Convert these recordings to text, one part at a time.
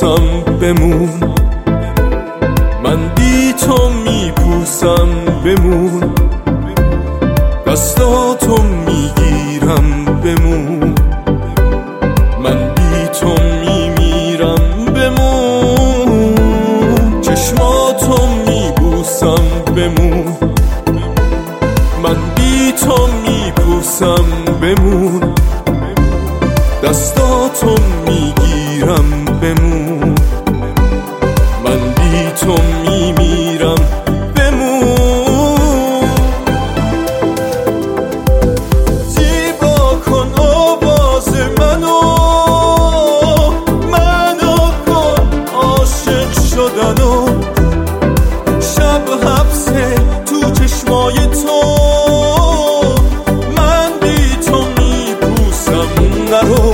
چشماتم بمون، من بی تو میپوسم بمون، دستاتو میگیرم بمون، من بی تو میمیرم بمون، چشماتو میبوسم بمون، من بی تو میپوسم بمون، دستاتو میگیرم بمون، من بی تو میمیرم بمون. زیبا کن آواز منو کن عاشق شدنو، شب حبسه تو چشمای تو، من بی تو میپوسم نرو.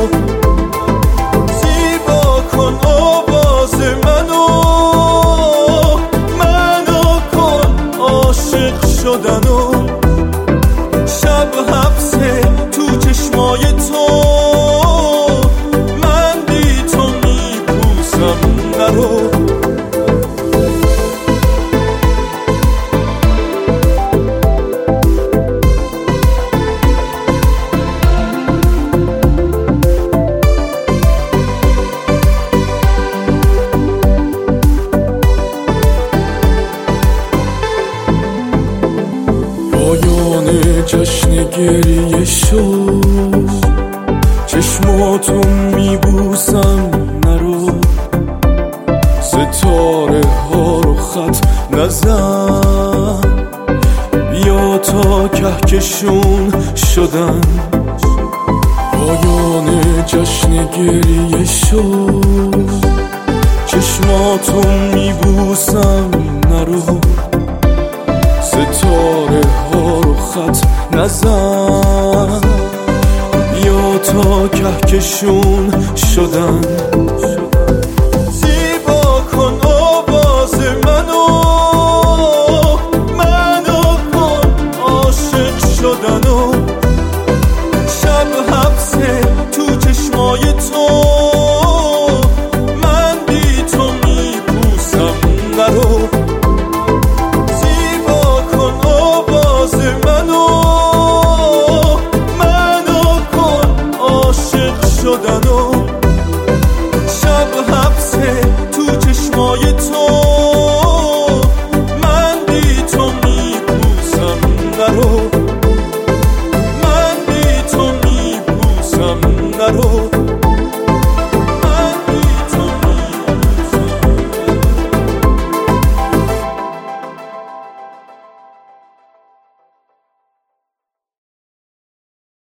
زیبا کن آواز منو کن عاشق شدنو، شب حبسه تو چشمای تو، من بی تو میپوسم نرو. پایان جشن گریه شد، چشماتو میبوسم نرو، ستاره ها رو خط نزن، بیا تا کهکشون شدن. پایان جشن گریه شد، چشماتو میبوسم نرو، ستاره ها رو خط نزن، بیا تا کهکشون شدن.